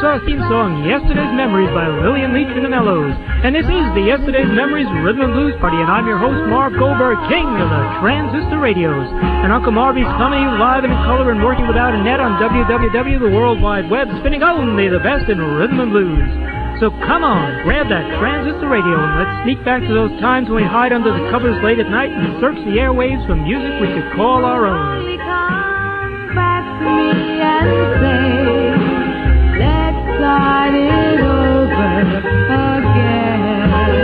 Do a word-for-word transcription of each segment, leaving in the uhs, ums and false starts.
our theme song, Yesterday's Memories by Lillian Leach and the Mellows. And this is the Yesterday's Memories Rhythm and Blues Party, and I'm your host, Marv Goldberg, king of the transistor radios. And Uncle Marvy's coming live and in color and working without a net on w w w dot the world wide web, spinning only the best in rhythm and blues. So come on, grab that transistor radio and let's sneak back to those times when we hide under the covers late at night and search the airwaves for music we could call our own. Come back to me and say, let's start it over again.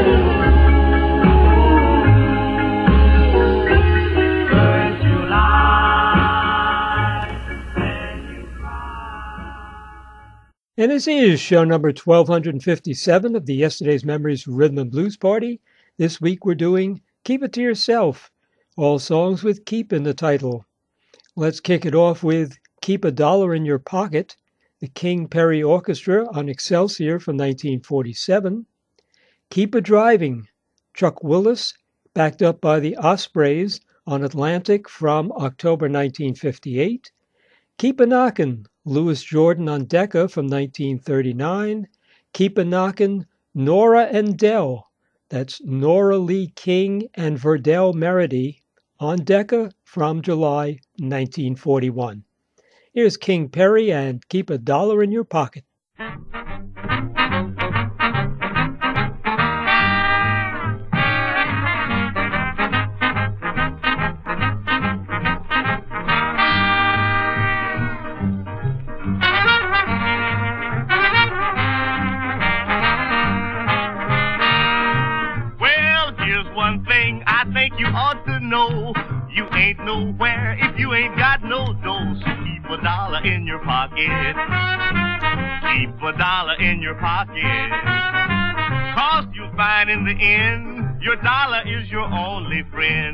First July, then you cry. And this is show number twelve fifty-seven of the Yesterday's Memories Rhythm and Blues Party. This week we're doing Keep It To Yourself, all songs with keep in the title. Let's kick it off with Keep a Dollar in Your Pocket, the King Perry Orchestra on Excelsior from nineteen forty-seven. Keep a Driving, Chuck Willis, backed up by the Ospreys on Atlantic from October nineteen fifty-eight. Keep a Knockin', Louis Jordan on Decca from nineteen thirty-nine. Keep a Knockin', Nora and Dell, that's Nora Lee King and Verdell Meredy on Decca from July nineteen forty-one. Here's King Perry and Keep a Dollar in Your Pocket. Well, here's one thing I think you ought to know. You ain't nowhere if you ain't got no dough. So keep a dollar in your pocket. Keep a dollar in your pocket. Cause you'll find in the end, your dollar is your only friend.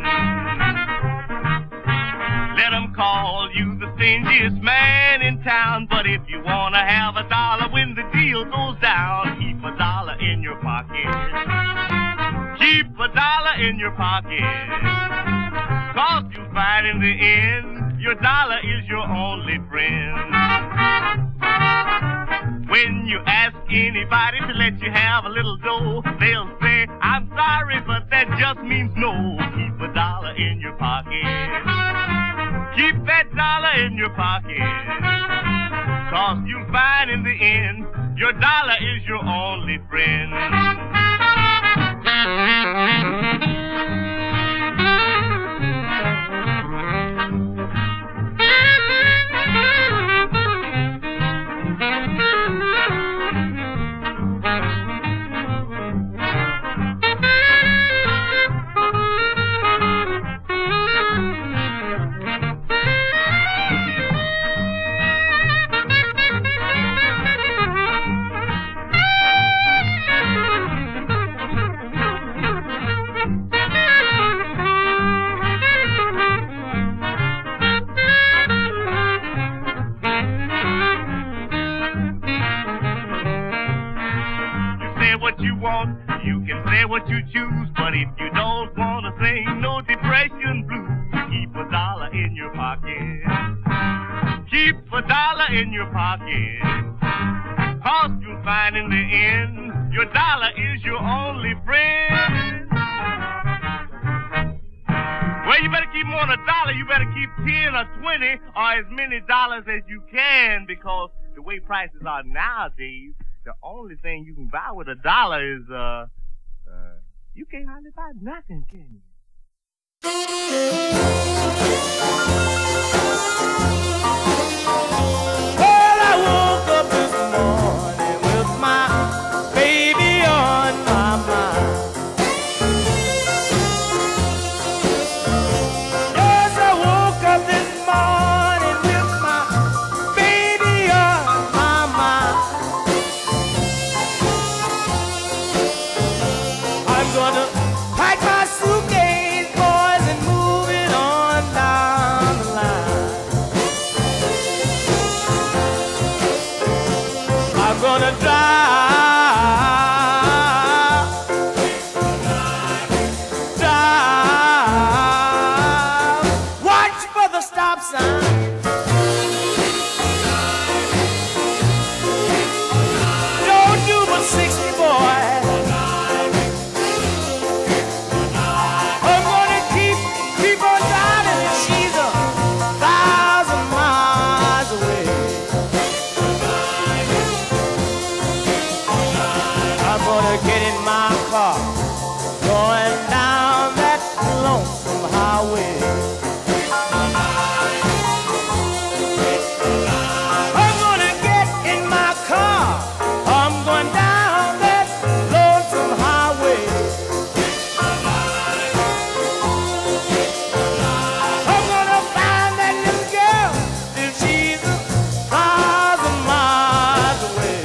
Let them call you the stingiest man in town, but if you wanna have a dollar when the deal goes down, keep a dollar in your pocket. Keep a dollar in your pocket. Cause you'll find in the end, your dollar is your only friend. When you ask anybody to let you have a little dough, they'll say, I'm sorry, but that just means no. Keep a dollar in your pocket. Keep that dollar in your pocket. Cause you'll find in the end, your dollar is your only friend. What you want, you can say what you choose, but if you don't want to sing no depression blues, keep a dollar in your pocket. Keep a dollar in your pocket. Cause you'll find in the end, your dollar is your only friend. Well, you better keep more than a dollar. You better keep ten or twenty or as many dollars as you can, because the way prices are nowadays, the only thing you can buy with a dollar is, uh, uh, you can't hardly buy nothing, can you? Well, I woke up this morning with my baby on my mind. Yes, I woke up this morning with my baby on my mind. I'm gonna pack my suitcase, boys, and move it on down the line. I'm gonna drive, drive, watch for the stop sign. going down that lonesome highway. I'm gonna get in my car. I'm going down that lonesome highway. I'm gonna find that little girl till she's a thousand miles away.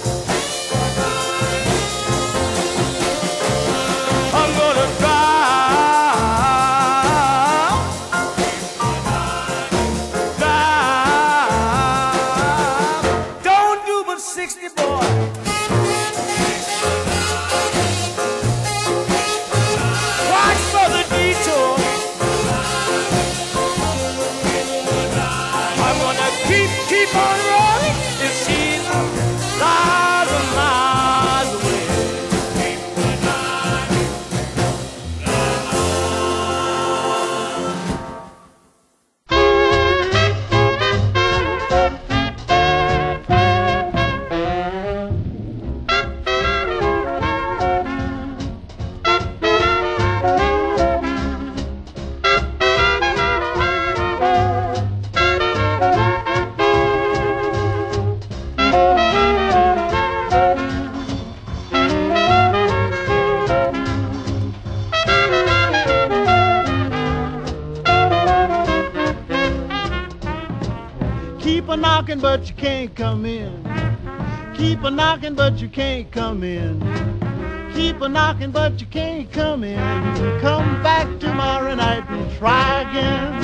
I'm gonna drive, drive. Don't do but sixty, boy. Watch for the detour. I'm gonna keep, keep on rolling if she's a thousand miles away. Keep a knocking, but you can't come in. Keep a knocking, but you can't come in. Keep a knocking, but you can't come in. Come back tomorrow night and try again.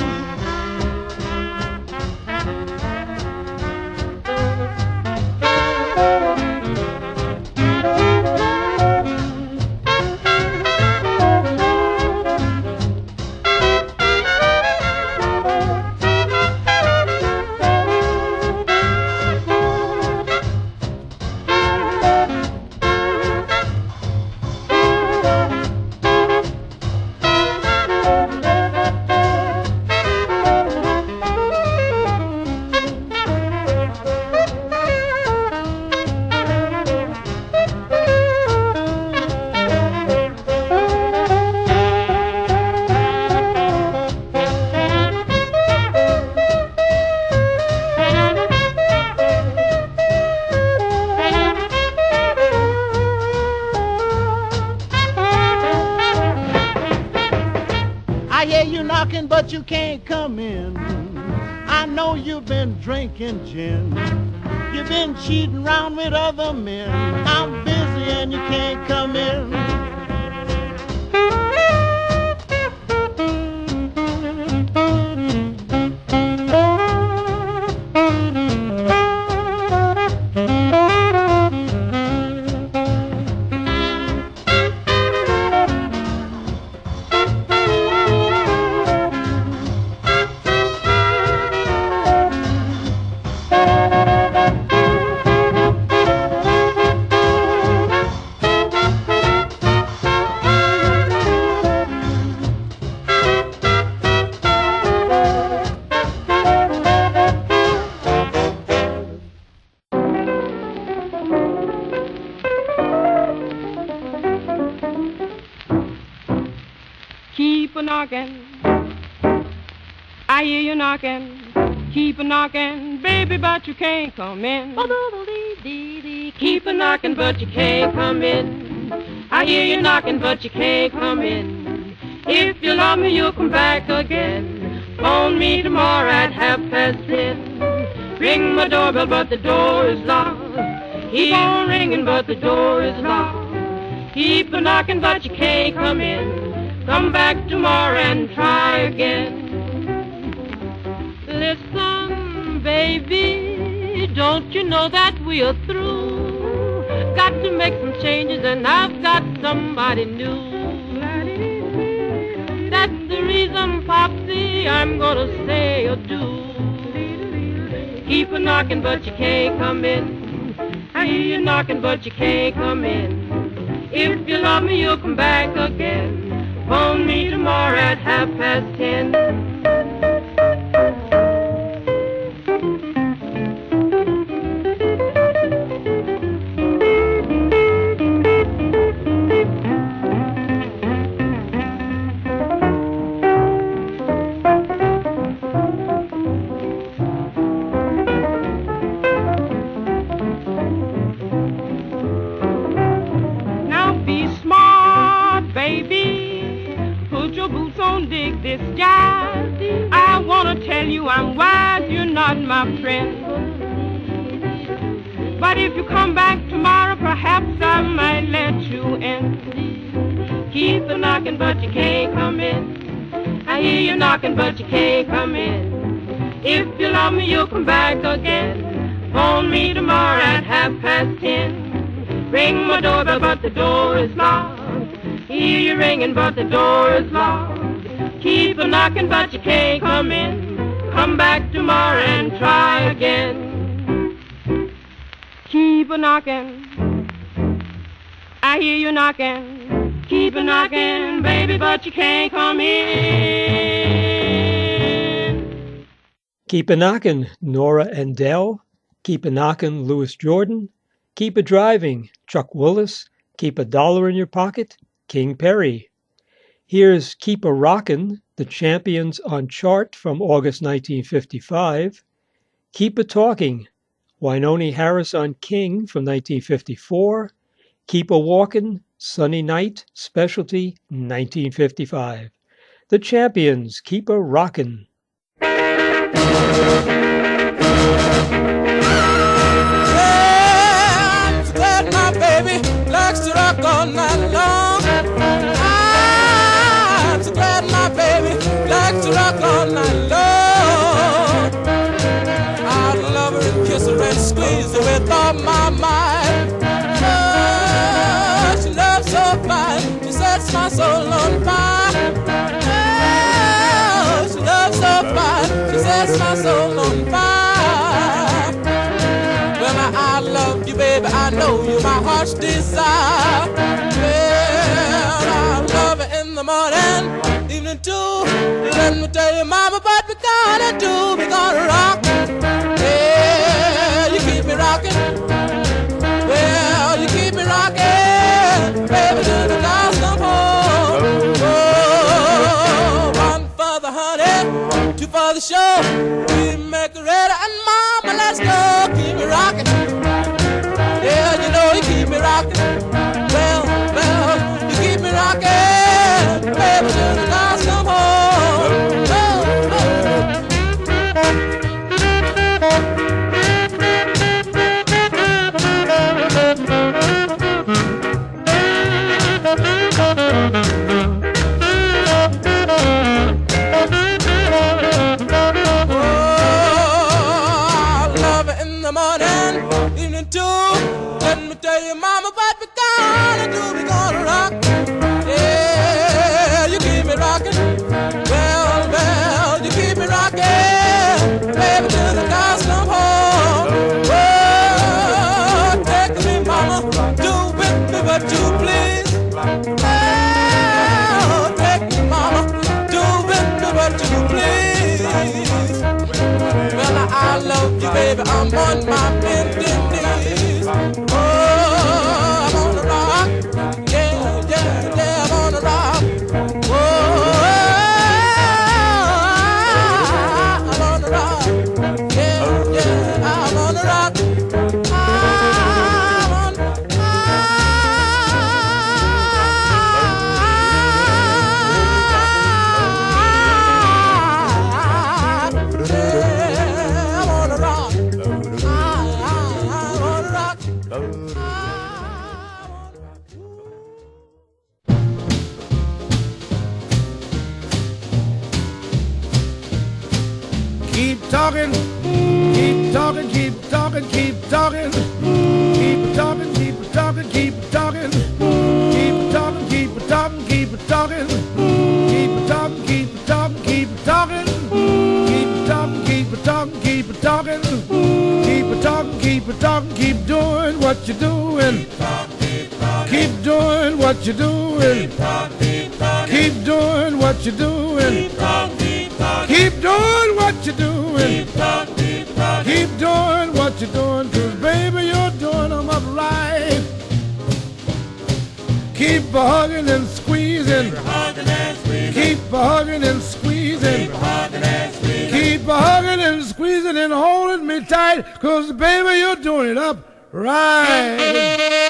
I hear you knocking, but you can't come in. I know you've been drinking gin. You've been cheating around with other men. I'm busy and you can't come in. Keep a knocking, I hear you knocking. Keep a knocking, baby, but you can't come in. Keep a knocking, but you can't come in. I hear you knocking, but you can't come in. If you love me, you'll come back again. Phone me tomorrow at half past ten. Ring my doorbell, but the door is locked. Keep on ringing, but the door is locked. Keep a knocking, but you can't come in. Come back tomorrow and try again. Listen, baby, don't you know that we are through? Got to make some changes and I've got somebody new. That's the reason, Popsy, I'm gonna say adieu. Keep a knocking, but you can't come in. I hear you knocking, but you can't come in. If you love me, you'll come back again. Phone me tomorrow at half past ten. your boots on, dig this jive. I wanna tell you I'm wise, you're not my friend. But if you come back tomorrow, perhaps I might let you in. Keep a knocking, but you can't come in. I hear you knocking, but you can't come in. If you love me, you'll come back again. Phone me tomorrow at half past ten. Ring my doorbell, but the door is locked. Hear you ringing, but the door is locked. Keep a knocking, but you can't come in. Come back tomorrow and try again. Keep a knocking, I hear you knocking. Keep a knocking, baby, but you can't come in. Keep a knocking, Nora and Dell. Keep a knocking, Louis Jordan. Keep a driving, Chuck Willis. Keep a dollar in your pocket, King Perry. Here's Keep a Rockin', the Champions on Chart from August nineteen fifty-five. Keep a Talking, Wynonie Harris on King from nineteen fifty-four. Keep a Walkin', Sunny Night, Specialty, nineteen fifty-five. The Champions, Keep a Rockin'. I'm so glad my baby likes to rock all night long. I'm so glad my baby likes to rock all night long. I love her and kiss her and squeeze her with all my might. Oh, she loves so fine, she sets my soul on fire. Oh, she loves so fine, she sets my soul on fire. Well, now I love you, baby, I know you're my heart's desire. Well, I love her in the morning, evening too. Let me tell you, mama, what we gonna do, we gonna rock. Yeah, you keep me rocking. Well, you keep me rocking, baby, till the cows come home. Oh, one for the honey, two for the show. We make it ready, and mama, let's go. Keep me rocking. Yeah, you know you keep me rocking. Well, well, you keep me rocking, baby, till the cows come home. Oh, oh. Let me tell you, mama, what we gonna do, we gonna rock. Yeah, you keep me rocking. Well, well, you keep me rocking, baby, till the cows come home. Oh, take me, mama, do with me what you please. Oh, take me, mama, do with me what you please. Well, I love you, baby, I'm on my bending knees. Oh, I'm on the rock, yeah, yeah, yeah, I'm on the rock. Oh, I'm on the rock, yeah, yeah, I'm on the rock. I'm on, yeah, I'm on the rock. Keep talking, keep talking, keep talking, keep talking, keep talking, keep talking, keep talking, keep talking, keep talking, keep talking, keep talking, keep talking, keep talking, keep talking, keep talking, keep talking, keep talking, keep talking, keep doing what you're doing, keep doing what you're doing, keep doing what you're doing. Keep doing what you're doing. Keep doing what you're doing, 'cause baby, you're doing them up right. Keep a hugging and squeezing. Keep a hugging and squeezing. Keep a hugging and squeezing and holding me tight, 'cause baby, you're doing it up right.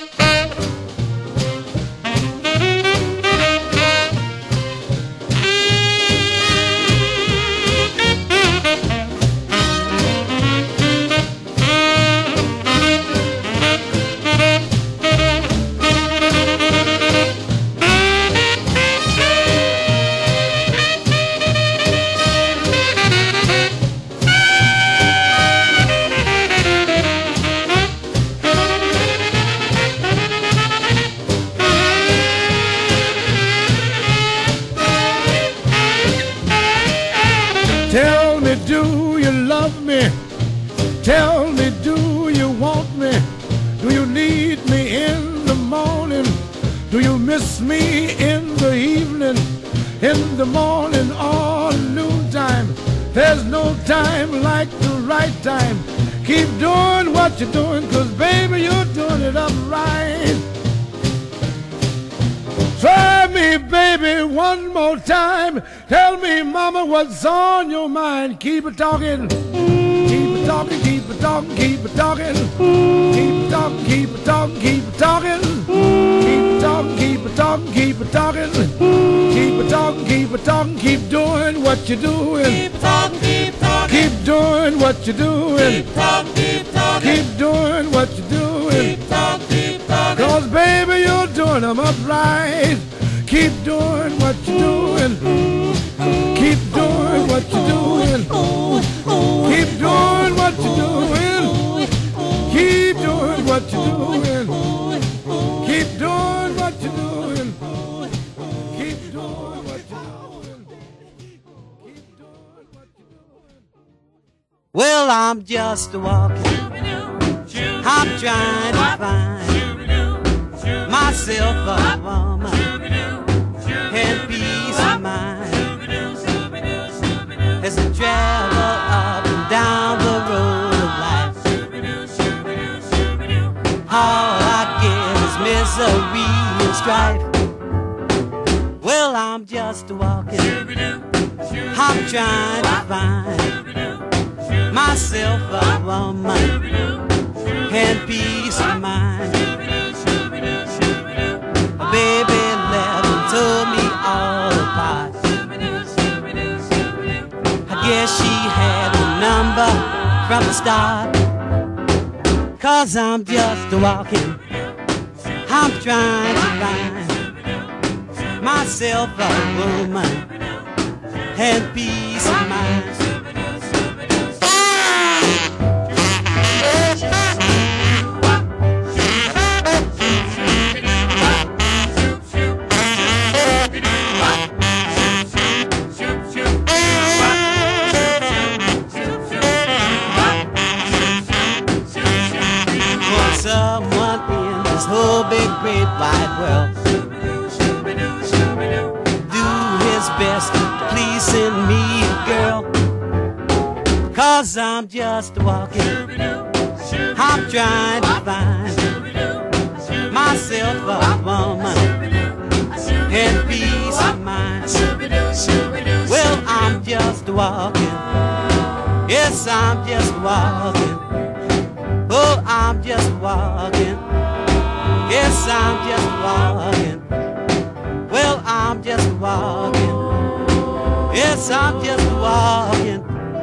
in the morning or noontime. There's no time like the right time. Keep doing what you're doing, 'cause baby, you're doing it upright. Try me, baby, one more time. Tell me, mama, what's on your mind. Keep it talking. Keep it talking, keep it talking, keep it talking. Keep it talking, keep it talking, keep it talking. Keep it talking, keep it talking, keep it talking. Keep it talking, keep it talking, keep doing what you're doing. Keep talking, keep talking. Keep doing what you're doing. Keep talking, keep talking. Keep doing what you're doing. Keep talking, keep talking. 'Cause baby, you're doing them upright. Keep doing what you're doing. Keep doing what you're doing. Keep doing what you're doing. Keep doing what you're doing. Keep doing what you're doing. Keep doing what you're doing. Well, I'm just walking. I'm trying to find myself a woman and peace of mind as I travel up and down the road of life. All I get is misery and strife. Well, I'm just walking. I'm trying to find myself a woman and peace of mind. Baby left and told me all apart. I guess she had the number from the start. 'Cause I'm just walking. I'm trying to find myself a woman and peace of mind. Someone in this whole big great wide world do his best pleasing me, girl. 'Cause I'm just walking. I'm trying to find myself a woman and peace of mind. Well, I'm just walking. Yes, I'm just walking. Oh, I'm just walking. Yes, I'm just walking. Well, I'm just walking. Yes, I'm just walking.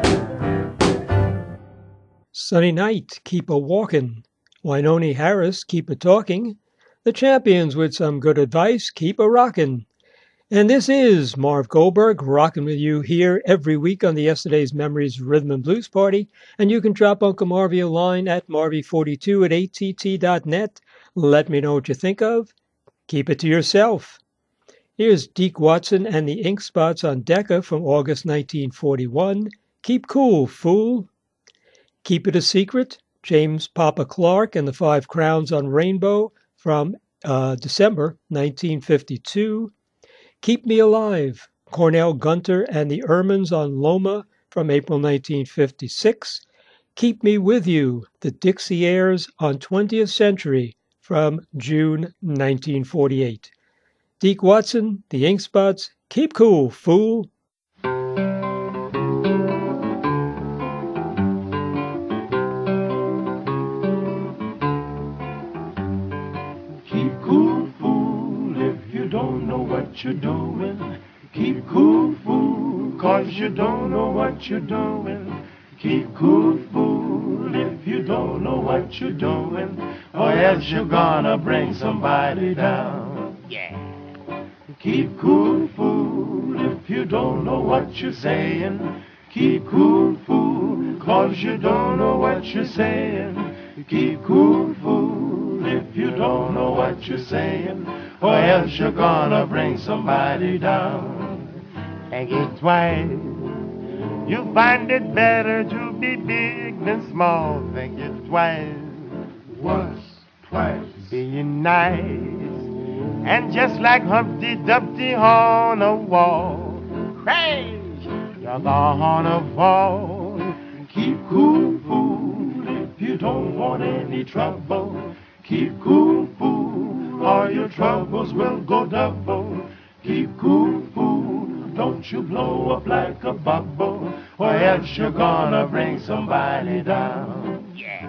Sunny Night, Keep a Walkin'. Wynonie Harris, Keep a Talking. The Champions with some good advice, Keep a Rockin'. And this is Marv Goldberg rocking with you here every week on the Yesterday's Memories Rhythm and Blues Party. And you can drop Uncle Marvy a line at marvy forty-two at A T T dot net. Let me know what you think of. Keep it to yourself. Here's Deke Watson and the Ink Spots on Decca from August nineteen forty-one. Keep cool, fool. Keep It a Secret, James Papa Clark and the Five Crowns on Rainbow from uh, December nineteen fifty-two. Keep Me Alive, Cornell Gunter and the Ermines on Loma from April nineteen fifty-six. Keep Me With You, the Dixie Airs on twentieth Century from June nineteen forty-eight. Deke Watson, the Ink Spots, keep cool, fool. You're doing. Keep cool, fool, 'cause you don't know what you're doing. Keep cool, fool, if you don't know what you're doing, or else you're gonna bring somebody down. Yeah. Keep cool, fool, if you don't know what you're saying. Keep cool, fool, 'cause you don't know what you're saying. Keep cool, fool, if you don't know what you're saying, or else you're gonna bring somebody down. Think it twice. You find it better to be big than small. Think it twice. Once, twice. Being nice And just like Humpty Dumpty on a wall, crash, you're gonna fall. Keep cool, fool, if you don't want any trouble. Keep cool, fool, or your troubles will go double. Keep cool, fool, don't you blow up like a bubble, or else you're gonna bring somebody down. Yeah.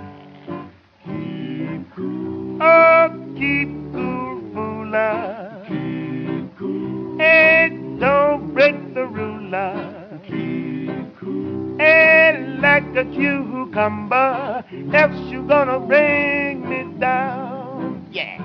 Keep cool. Oh, keep cool, fooler. Keep cool. And don't break the ruler. Keep cool. And like a cucumber, else you're gonna bring me down. Yeah.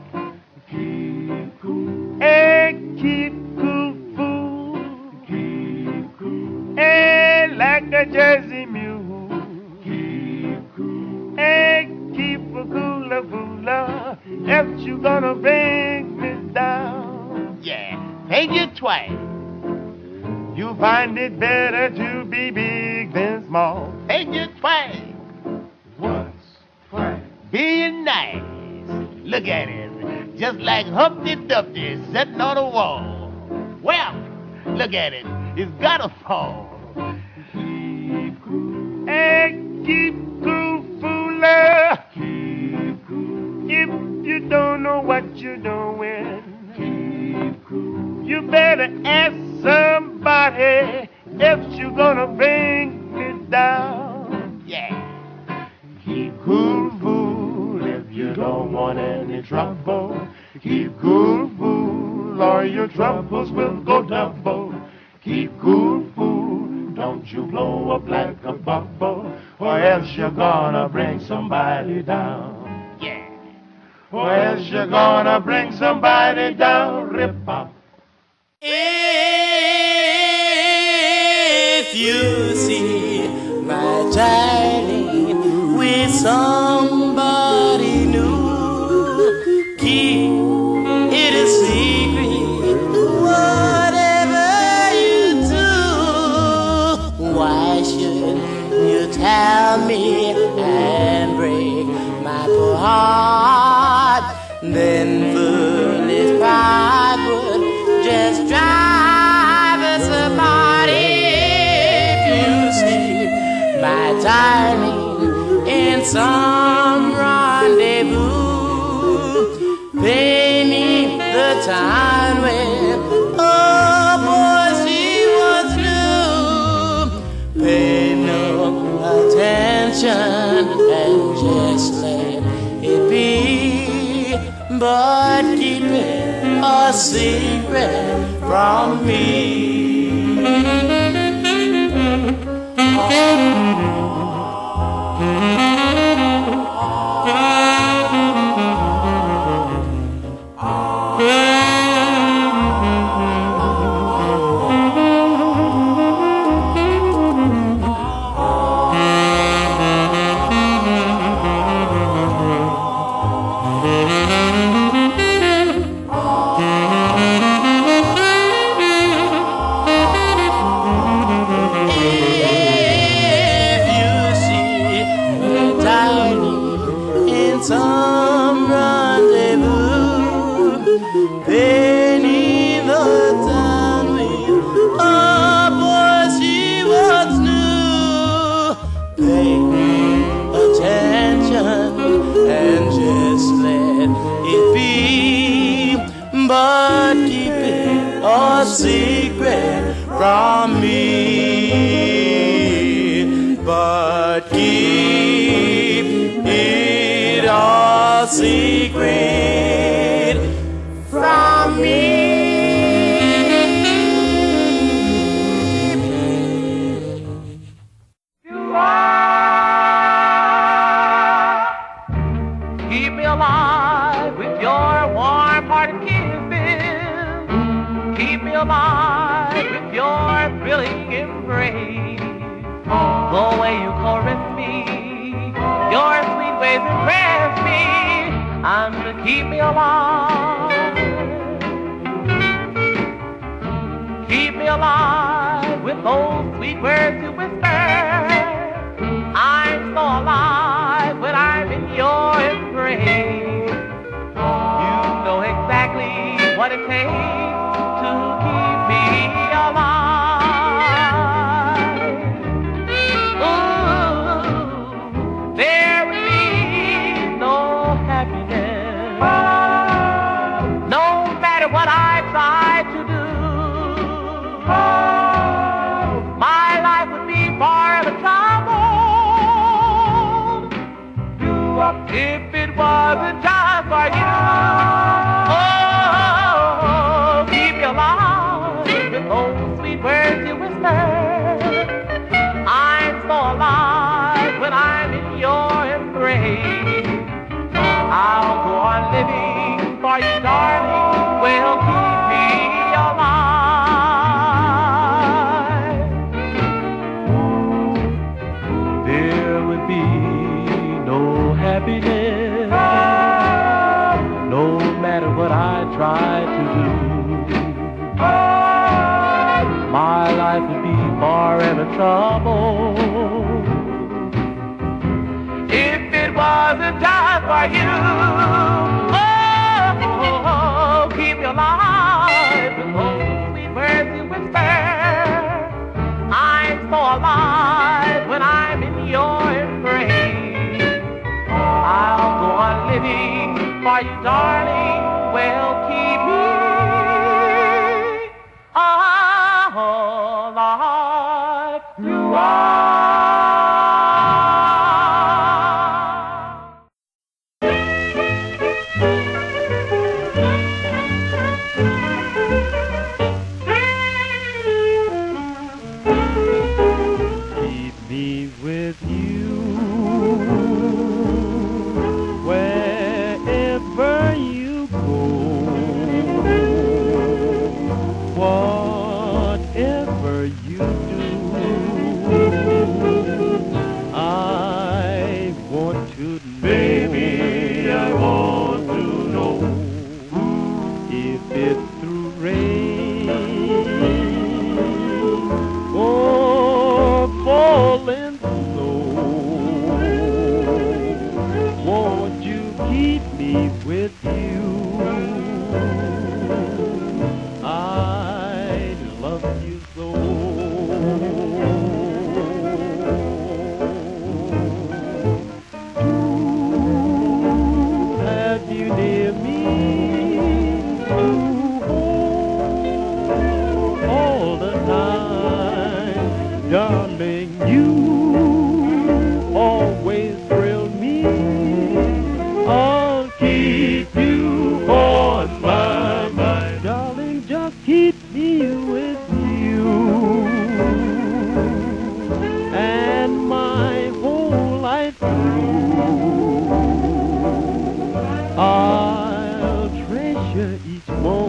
Keep cool. And keep cool, fool. Keep cool. And like a Jersey mule. Keep cool. And keep a cooler, fooler, else you gonna bring me down. Yeah. Take it twice. You find it better to be big than small. Take it twice. Once, twice. Being nice. Look at it. Just like Humpty Dumpty sitting on a wall. Well, look at it. It's gotta fall. Keep cool. And keep cool, fooler. Keep cool. If you don't know what you're doing, keep cool. You better ask somebody if you're gonna bring me down. Yeah. Keep cool, fool, if you don't want any trouble. Keep cool, fool, or your troubles will go double. Keep cool, fool, don't you blow up like a bubble, or else you're gonna bring somebody down. Yeah. Or else you're gonna bring somebody down. Rip-pop. If you see my darling with somebody new, keep it a secret, whatever you do. Why should you tell me and break my poor heart? Then foolish pride would just drive us apart. If you see my darling in some rendezvous, pay me the time when, oh boy, she was new. Pay no attention and just let it be, but keep it a secret from me. Some rendezvous, penny the town with, oh boy, she was new. Pay attention and just let it be, but keep it a secret from me. But keep it a secret from me. You are. Keep me alive with your warm-hearted kisses. Keep me alive with your thrilling embrace. The way you caress me, your sweet ways impress me, and to keep me alive. Keep me alive with those sweet words you whisper. I'm so alive when I'm in your embrace. You know exactly to keep me alive. Ooh, there would be no happiness, no matter what I tried to do. My life would be forever troubled if it wasn't just for you. Oh, keep you alive with those sweet words you whisper. I'm so alive when I'm in your embrace. I'll go on living for you, darling. Well, keep me alive. There would be no happiness, no matter what I try to do. My life would be forever trouble if it wasn't just for you. Oh, keep me alive with those sweet words you whisper. I'm so alive when I'm in your embrace. I'll go on living for you, darling. Well, keep me alive throughout. Keep me with you wherever you go, whatever you do. I want to know, baby, I want to know if it's through rain or falling snow. Won't you keep me with you? I love you so. To have you near me, to hold all the time, darling, you always thrill me. I'll keep you on my mind, darling, just keep me with you, and my whole life through I'll treasure each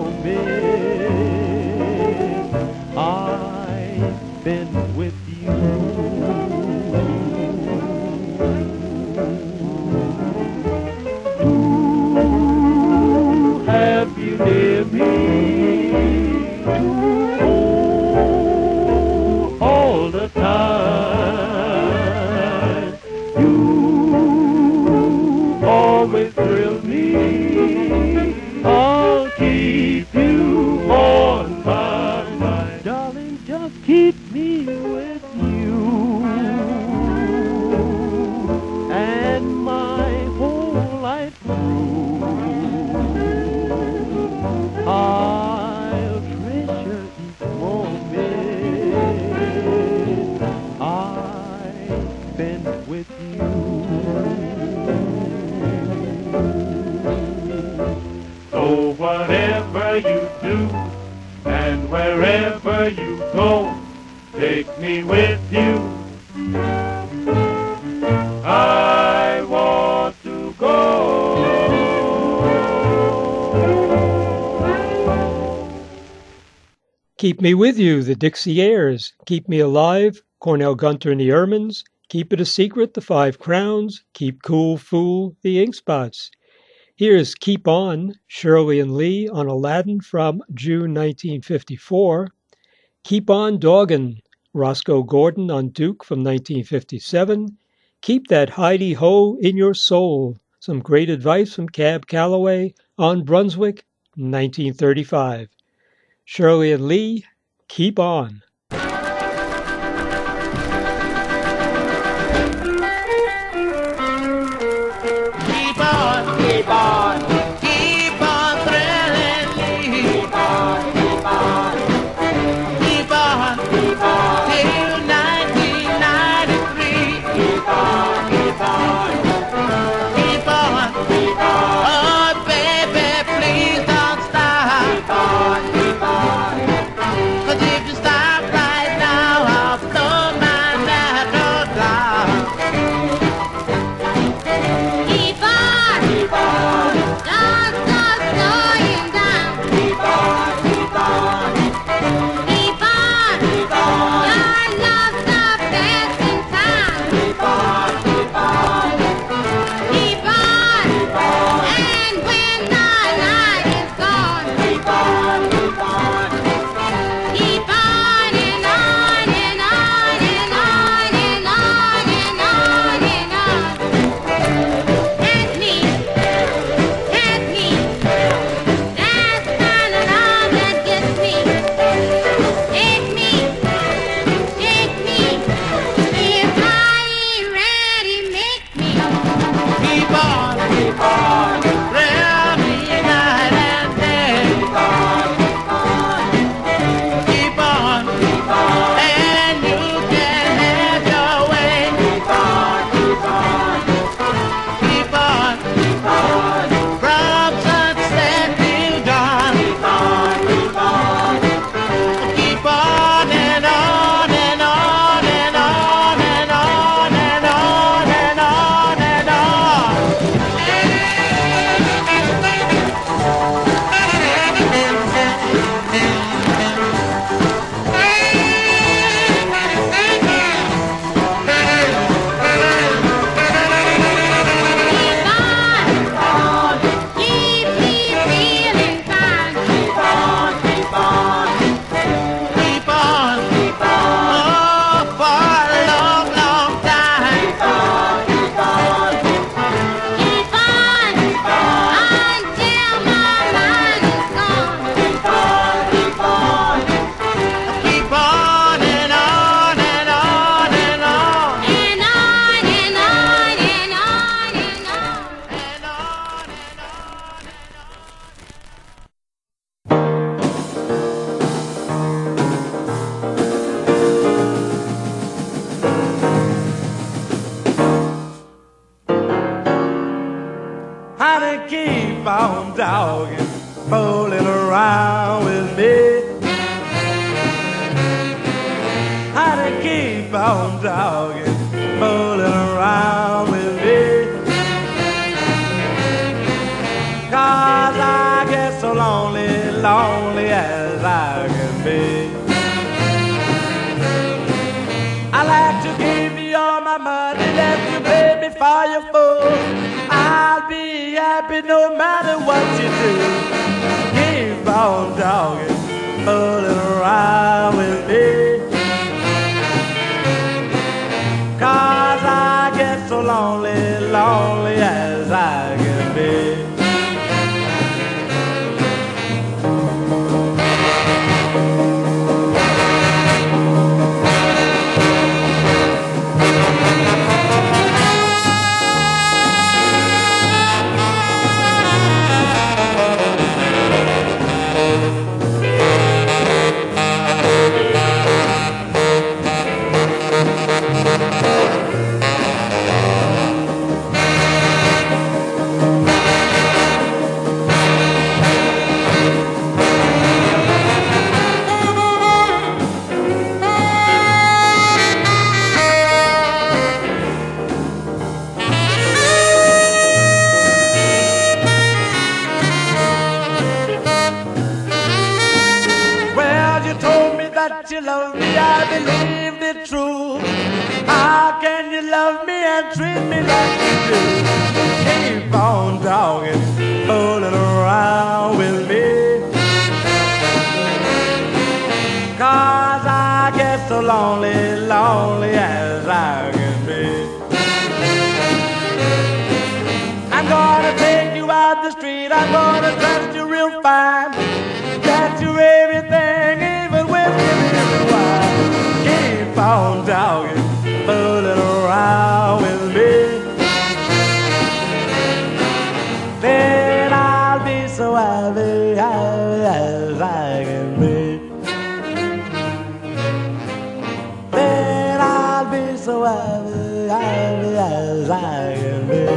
moment I've been with you. To have you near me, to hold all the time, you always thrill me. I'll keep you on my mind, darling, just keep me with you, and my whole life through I'll treasure each moment I've been with you. So whatever you do and wherever you go, take me with you. I want to go. Keep Me With You, the Dixie Airs. Keep Me Alive, Cornell Gunter and the Ermines. Keep It a Secret, the Five Crowns. Keep Cool, Fool, the Ink Spots. Here's Keep On, Shirley and Lee on Aladdin from June nineteen fifty-four. Keep On Doggin', Roscoe Gordon on Duke from nineteen fifty-seven. Keep That Heidi-Ho in Your Soul, some great advice from Cab Calloway on Brunswick nineteen thirty-five. Shirley and Lee, Keep On. Keep on, keep on, keep on thrilling me. Keep on, keep on, keep on, keep on till nineteen ninety-three. Keep on, keep on, keep on, keep on. Oh baby, please don't stop. Keep on, keep on. 'Cause if you stop right now, I'll blow my natural clock. Keep on, keep on, don't stop slowing down. Keep on, keep on, Keep on, keep on. your love's the best in town. Keep on, keep on, Keep on, keep on. and when the night is gone, Keep on, keep on, keep on and on and on and on and on and on and on. Take me, take me, that's kind of love that gets me. Take me, take me, if I ain't ready, make me. keep on, keep on. Thrill me night and day. Keep on, keep on, keep on. And you can have your way. Keep on, keep on, keep on, keep on. From sunset till dawn. Keep on, keep on, keep on and on and on and on and on and on and on and on. Keep on, keep me feeling fine. Keep on, keep on, keep on, keep on. Oh, for a long, long time. Keep on, keep on, Keep on, until my mind is gone. keep on, keep on, keep on and on and on and on And on and on and on and on. and on and on. How to keep on dogging, fooling around with me. How to keep on dogging, fooling around with me. 'Cause I get so lonely, lonely as I can be. I like to give you all my money, let you pay me for your food. I'll be happy no matter what you do. Keep on dogging, fooling around with me. 'Cause I get so lonely, lonely as I can be. that you love me, I believed it true. How can you love me and treat me like you do? Keep on dogging, fooling around with me. Cause I get so lonely, lonely as I can be. I'm gonna take you out the street, I'm gonna dress you real real fine. That you're everything, even when you're living wild. Keep on talking, fooling around with me. Then I'll be so happy as I can be. Then I'll be so happy, happy as I can be.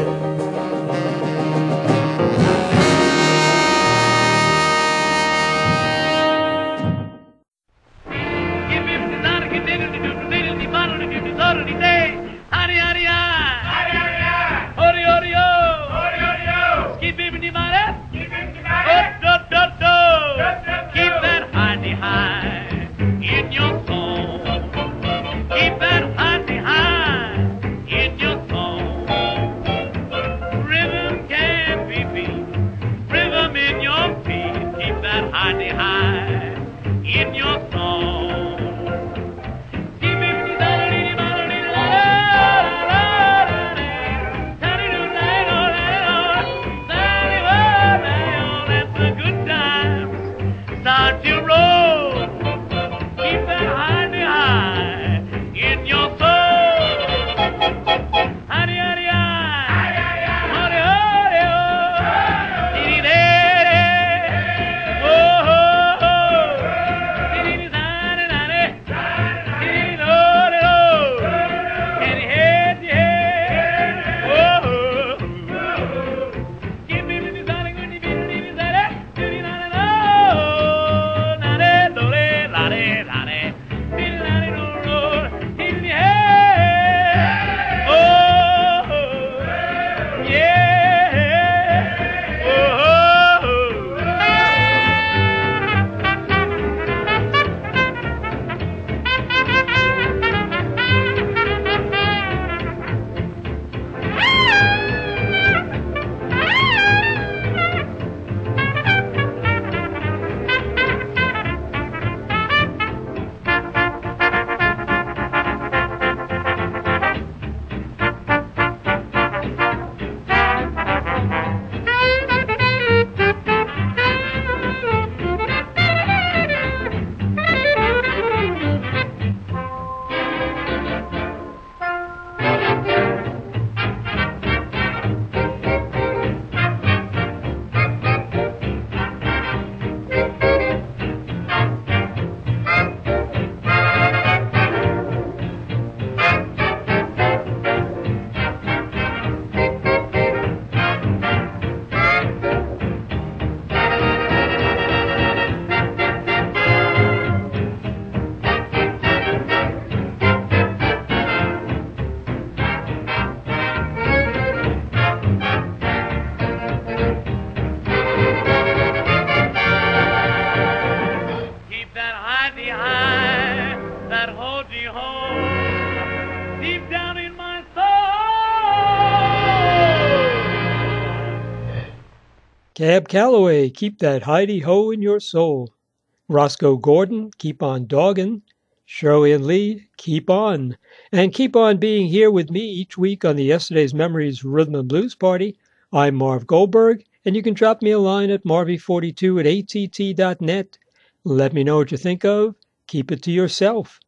Cab Calloway, keep that Heidi-ho in your soul. Roscoe Gordon, keep on dogging. Shirley and Lee, keep on. And keep on being here with me each week on the Yesterday's Memories Rhythm and Blues Party. I'm Marv Goldberg, and you can drop me a line at marvy forty-two at a t t dot net. Let me know what you think of. Keep it to yourself.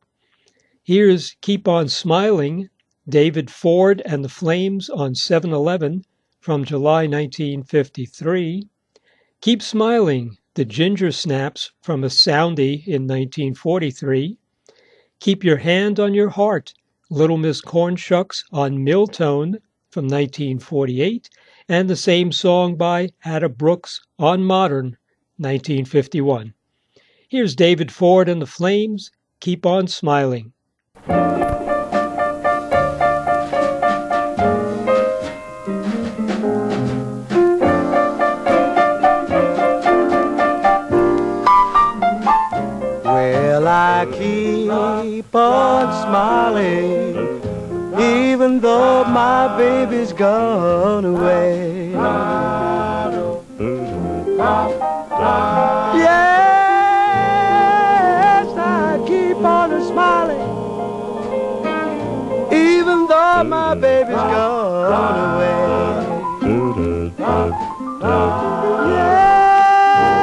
Here's Keep On Smiling, David Ford and the Flames on seven eleven from July nineteen fifty-three. Keep Smiling, the Ginger Snaps from a Soundy in nineteen forty-three. Keep Your Hand on Your Heart, Little Miss Cornshucks on Milltone from nineteen forty-eight, and the same song by Ada Brooks on Modern, nineteen fifty-one. Here's David Ford and the Flames, Keep On Smiling. Well, I keep on smiling, even though my baby's gone away. Yes, I keep on smiling, even though my baby's gone away. Yes.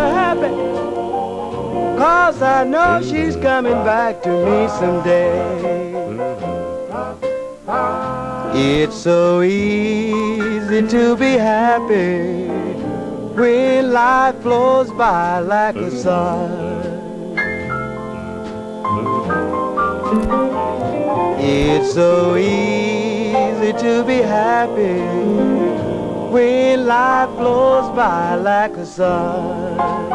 happy, 'cause I know she's coming back to me someday. It's so easy to be happy when life flows by like a sun. It's so easy to be happy when life flows by like a sun.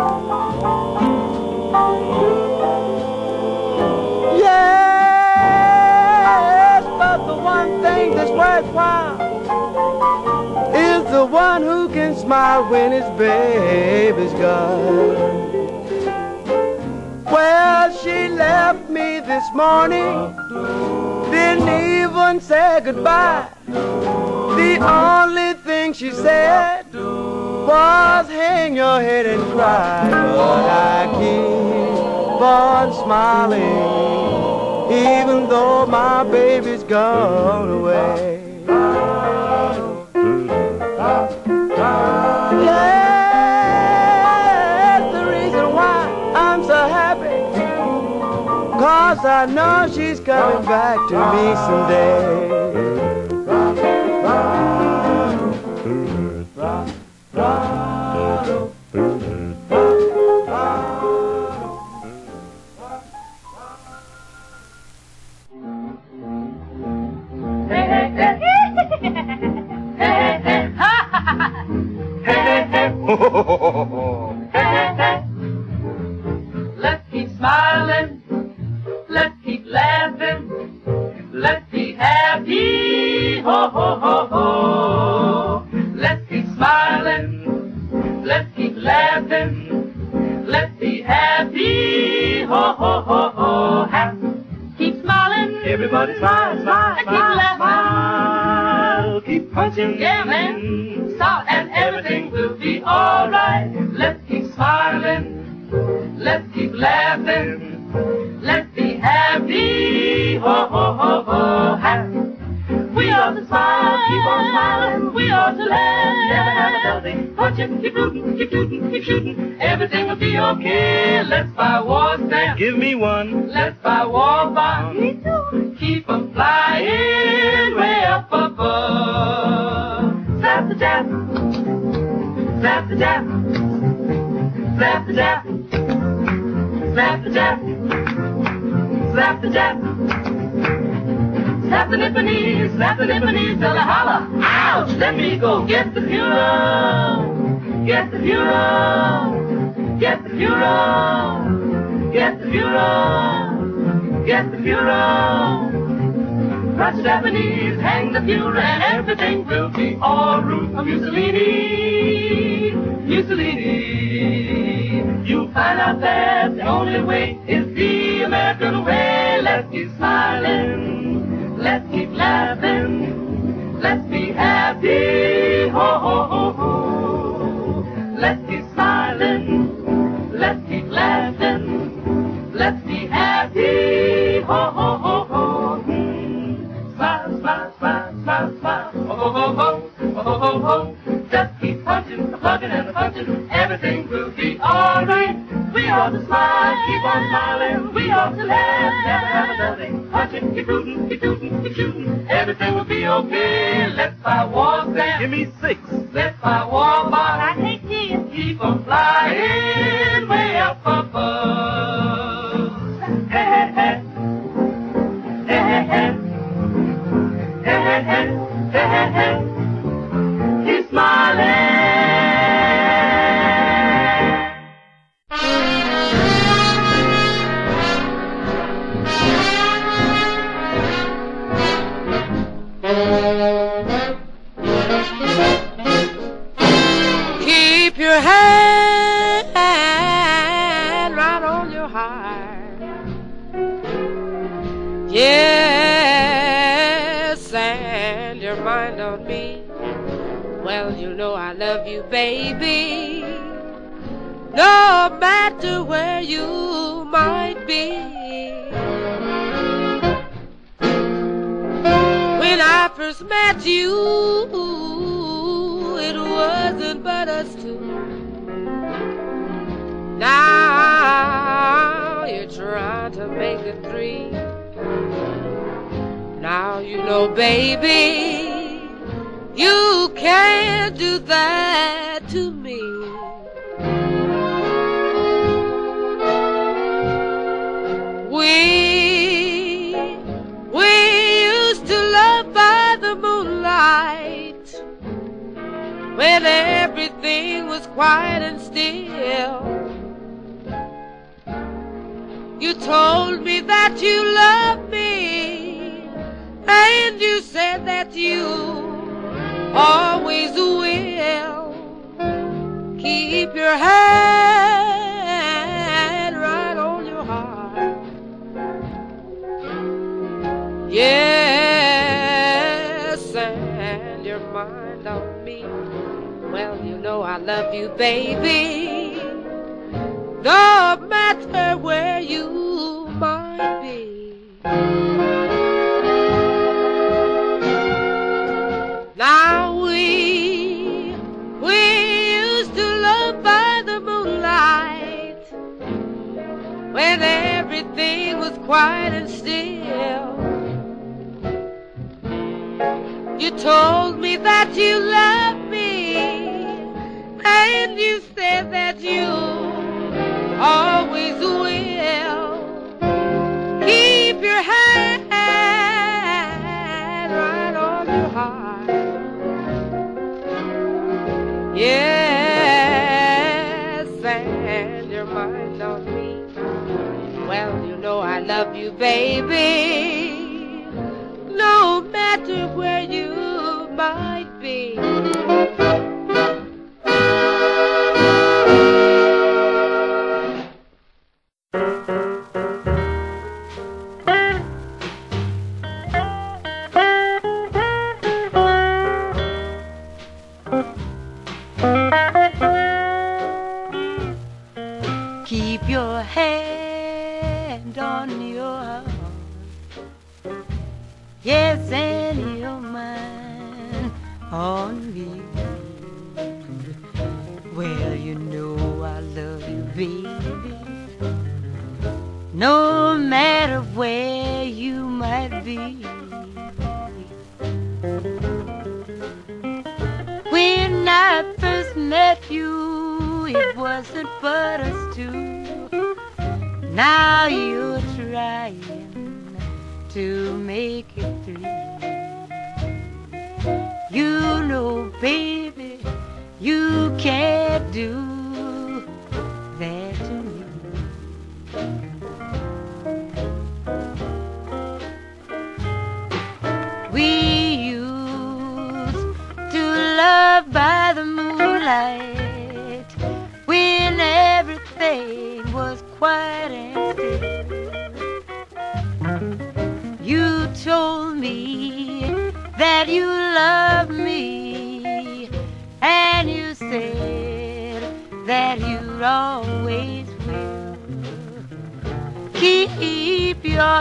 Yes, but the one thing that's worthwhile is the one who can smile when his baby's gone. Well, she left me this morning, didn't even say goodbye. The only thing she said was hang your head and cry. But I keep on smiling even though my baby's gone away. Yeah, the reason why I'm so happy, 'cause I know she's coming back to me someday. Let's keep smiling, let's keep laughing, let's be happy, ho ho ho ho. Let's keep smiling, let's keep laughing, let's be happy, ho ho ho ho. Happy. Keep smiling, everybody smile, smile, keep smile, laughing, smile, keep punching, yeah man, start and everything will be alright. Let's keep smiling, let's keep laughing, let's be happy, ho ho ho ho. Happy. We ought to smile, keep on smiling, we ought to laugh, never have a healthy. Punch it, keep rooting, keep shooting, keep shooting, everything will be okay. Let's buy war stamps, give me one. Let's buy war bonds, me too. Keep 'em flying way up above. Slap the jab, slap the jab, slap the jab, slap the jab, slap the jab. Slap the nipponese, slap the nipponese, till I holler, ouch, let me go get the Fuhrer, get the Fuhrer, get the Fuhrer, get the Fuhrer, get the Fuhrer. Crush the Japanese, hang the Fuhrer, and everything will be all root of Mussolini, Mussolini. You'll find out that the only way is the American way. Let's keep smiling, let's keep laughing, let's be happy, ho ho ho ho. Let's keep smiling, let's keep laughing, let's be happy, ho ho ho ho. Smile, smile, smile, smile, smile, ho ho ho ho, ho ho ho ho. Just keep punching, plugging and punching, everything will be alright. We ought to smile, keep on smiling, we ought to laugh, never have a nothing. Punching, keep rooting, keep shooting, keep shooting, everything will be okay. Let's buy war stamps, give me six. Let's buy war bonds, I take ten. Keep 'em flying way up above. Hey, hey, hey. Hey, hey, hey. Hey, hey, hey. Hey, hey, hey. Keep smiling. Keep your hand right on your heart. Yes, and your mind on me. Well, you know I love you, baby. No matter where you might be. When I first met you, it wasn't but us two. trying to make it three. Now you know, baby, you can't do that to me. We, we used to love by the moonlight when everything was quiet and still. You told me that you loved me, and you said that you always will. Keep your hand right on your heart. Yes, and your mind on me. Well, you know I love you, baby, no matter where you might be. Now we, we used to love by the moonlight when everything was quiet and still. You told me that you loved me, and you said that you always will. Keep your hand right on your heart. Yes, and your mind on me. Well, you know I love you, baby, no matter where you might be. Keep your hand on your heart, yes, and your mind on me. Well, you know I love you, baby, no matter where you might be. When I first met you, it wasn't but us two. Now you're trying to make it three. You know, baby, you can't do that to me. We used to love by the moonlight when everything was quiet and still. You told me that you loved me, and you said that you always will. Keep your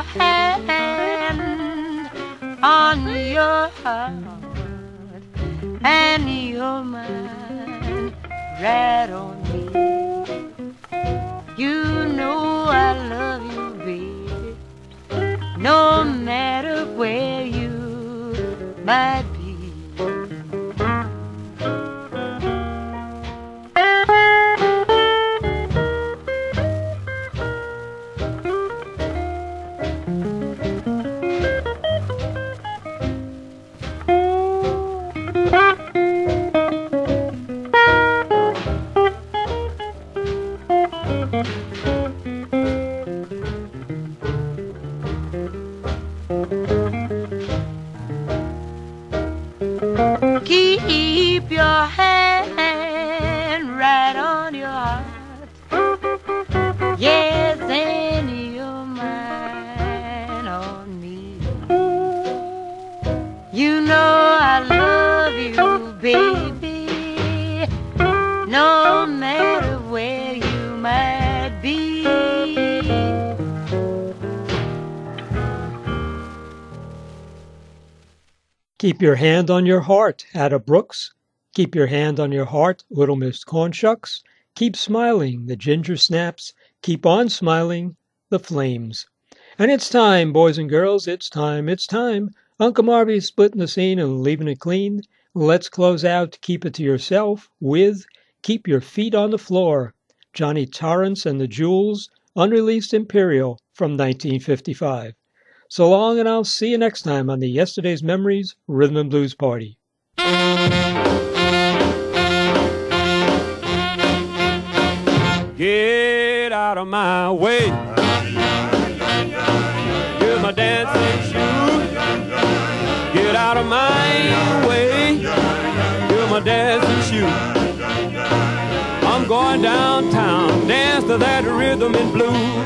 hand on your heart and your mind right on me. You know I love you, baby, no matter where you might be. Keep your hand right on your heart, yes, and your mind on me. You know I love you, baby, no matter where you might be. Keep Your Hand on Your Heart, Ada Brooks. Keep Your Hand on Your Heart, Little Miss Cornshucks. Keep Smiling, the Ginger Snaps. Keep On Smiling, The Flames. And it's time, boys and girls, it's time, it's time. Uncle Marvy's splitting the scene and leaving it clean. Let's close out Keep It to Yourself with Keep Your Feet on the Floor, Johnny Torrance and the Jewels, unreleased Imperial from nineteen fifty-five. So long, and I'll see you next time on the Yesterday's Memories Rhythm and Blues Party. Get out of my way. Here's my dancing shoes. Get out of my way. Here's my dancing shoes. I'm going downtown, dance to that rhythm and blues.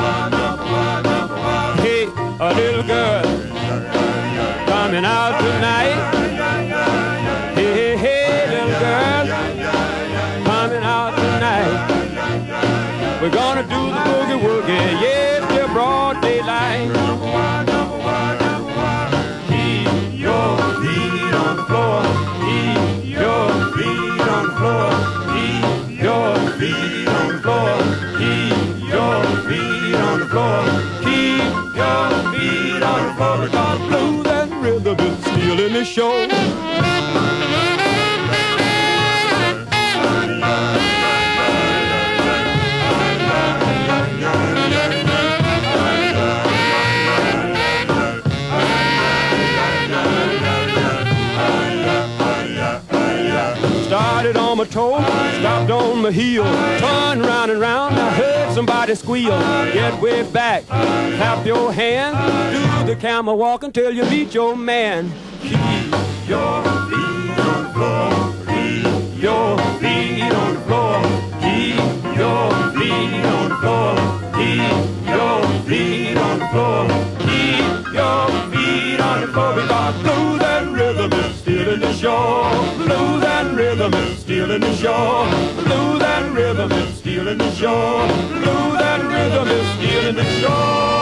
Hey, a little girl coming out tonight. Hey, hey, hey, little girl coming out tonight. We're gonna do the boogie woogie, yeah, till broad daylight. Keep your feet on the floor. Keep your feet on the floor. Keep your feet on the floor. Keep your feet on the floor. Keep your feet on the floor. Because blues and rhythm is stealing the show. Started on my toe, stopped on my heel, turned round and round, I heard somebody squeal. Get way back, clap your hands, do the camel walk until you meet your man. Keep your feet on the floor, keep your feet on the floor, keep your feet on the floor, keep your feet on the floor, keep your feet on the floor, because blues and rhythm is stealing the show. Blues and rhythm is stealing the show. Blues and rhythm is stealing the show. Blues and rhythm is stealing the show.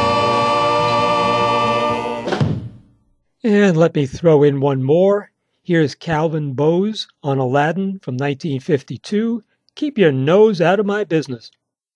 And let me throw in one more. Here's Calvin Bowes on Aladdin from nineteen fifty-two. Keep your nose out of my business.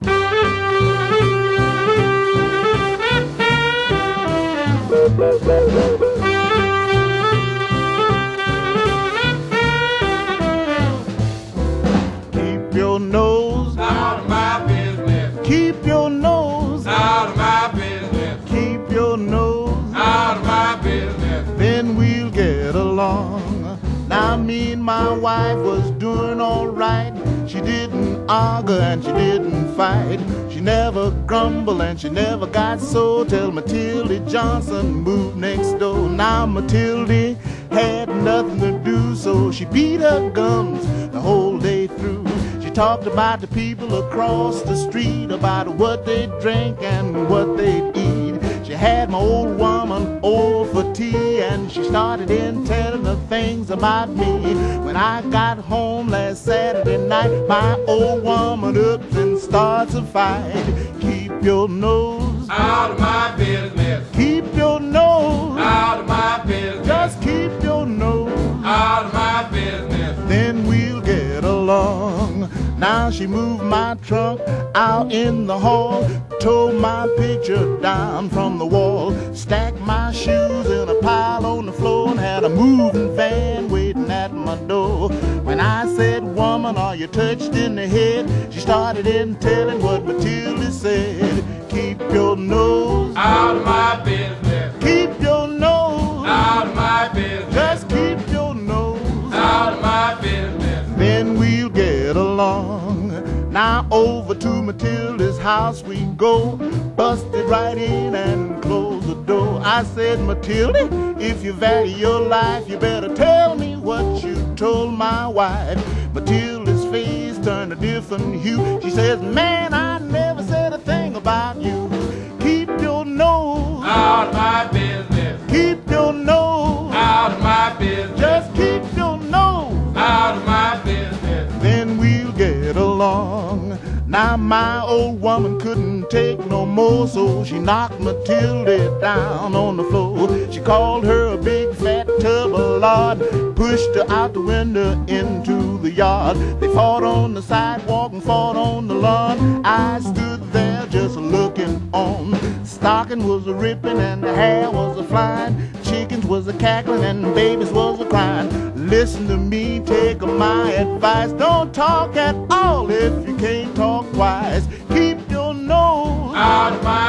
Keep your nose out of my business. Keep your nose Out of my business. Keep your nose Out of my business. Then we'll get along. Now me and my wife was doing all right. She didn't argue and she didn't fight. She never grumbled and she never got so till Matilda Johnson moved next door. Now Matilda had nothing to do, so she beat her gums the whole day through. She talked about the people across the street, about what they drink and what they eat. She had my old woman over for tea, and she started in telling her things about me. When I got home last Saturday night, my old woman ups and starts a fight. Keep your nose out of my business. Keep your nose out of my business. Just keep your nose out of my business. Then we'll get along. Now she moved my trunk out in the hall, tore my picture down from the wall, stacked my shoes in a pile on the floor, and had a moving van waiting at my door. When I said, woman, are you touched in the head? She started in telling what Matilda said. Keep your nose out of my business. Keep your nose out of my business. Just keep your nose out of my business. Then we'll get along. Now over to Matilda's house we go, busted right in and closed the door. I said, Matilda, if you value your life, you better tell me what you told my wife. Matilda's face turned a different hue. She says, man, I never said a thing about you. Keep your nose out of my business. Keep your nose out of my business. Just keep your nose out of my business. Then we'll get along. Now my old woman couldn't take no more, so she knocked Matilda down on the floor. She called her a big fat tub of lard, pushed her out the window into the yard. They fought on the sidewalk and fought on the lawn. I stood there just looking on. Stocking was a ripping and the hair was a flying. Chickens was a cackling and babies was a crying. Listen to me, take my advice. Don't talk at all if you can't talk wise. Keep your nose out of my